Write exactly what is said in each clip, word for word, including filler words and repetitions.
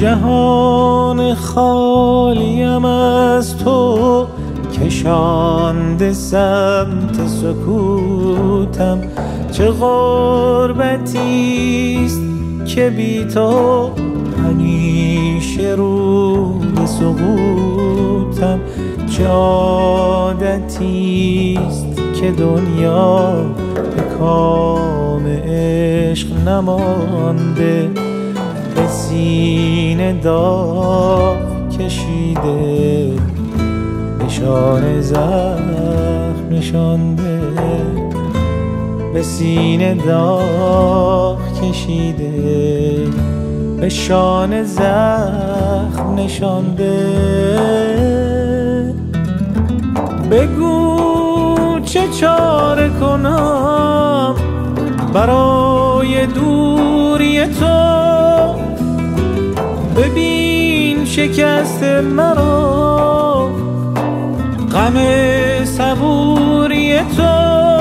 جهان خالیم از تو کشانده سمت سکوتم. چه غربتیست که بی تو همیشه رو به سقوطم. چه عادتیست که دنیا به کام عشق نمانده. به سینه داغ کشیده نشان زخم نشانده. به سینه داغ کشیده به شانه زخم نشانده. بگو چه چاره کنم برای دوری تو. ببین شکست مرا غم صبوری تو.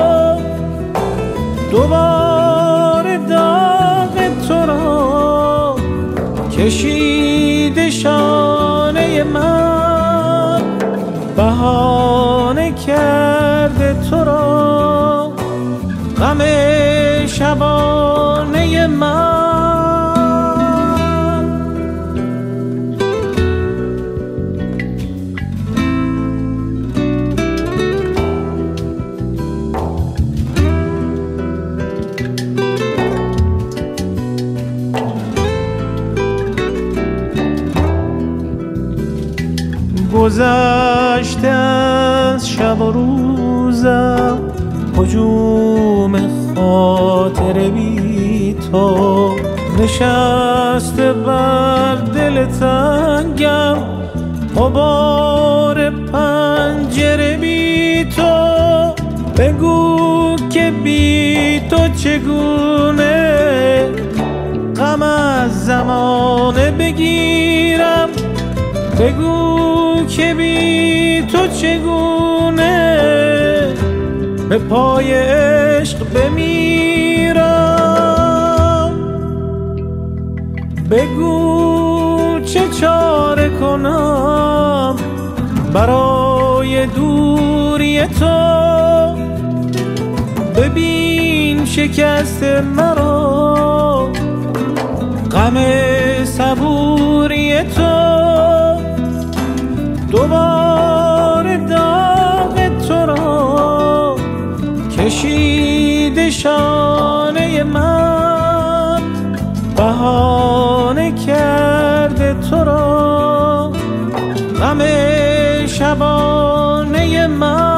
دوباره داغ تو را کشیده شانه من. بهانه کرده تو را غم شبانه من. گذشته از شب و روزم هجوم خاطر بی تو. نشسته بر دل تنگم غبار پنجره بی تو. بگو که بی تو چگونه غم از زمانه بگیرم. بگو که بی تو چگونه به پای عشق بمیرم. بگو چه چاره کنم برای دوری تو. ببین شکست مرا غم صبوری تو. دوباره داغ تو را کشیده شانه من. بهانه کرده تو را غم شبانه من.